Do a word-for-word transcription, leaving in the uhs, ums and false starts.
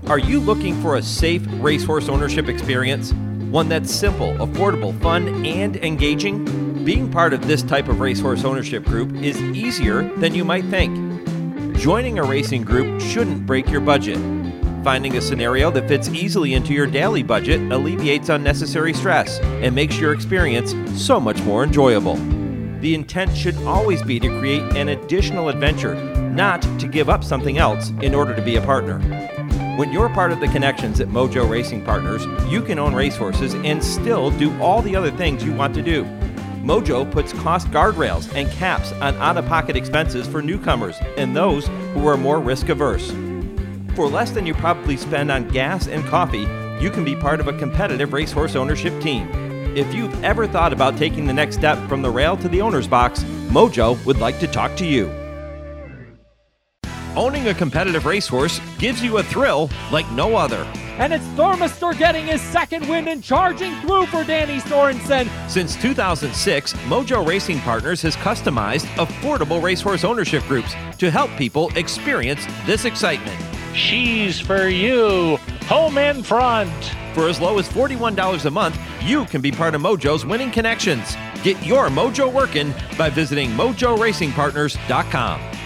Are you looking for a safe racehorse ownership experience? One that's simple, affordable, fun, and engaging? Being part of this type of racehorse ownership group is easier than you might think. Joining a racing group shouldn't break your budget. Finding a scenario that fits easily into your daily budget alleviates unnecessary stress and makes your experience so much more enjoyable. The intent should always be to create an additional adventure, not to give up something else in order to be a partner. When you're part of the connections at Mojo Racing Partners, you can own racehorses and still do all the other things you want to do. Mojo puts cost guardrails and caps on out-of-pocket expenses for newcomers and those who are more risk-averse. For less than you probably spend on gas and coffee, you can be part of a competitive racehorse ownership team. If you've ever thought about taking the next step from the rail to the owner's box, Mojo would like to talk to you. Owning a competitive racehorse gives you a thrill like no other. And it's Thormistor getting his second win and charging through for Danny Sorensen. Since two thousand six, Mojo Racing Partners has customized affordable racehorse ownership groups to help people experience this excitement. She's for you, home and front. For as low as forty-one dollars a month, you can be part of Mojo's winning connections. Get your Mojo working by visiting mojo racing partners dot com.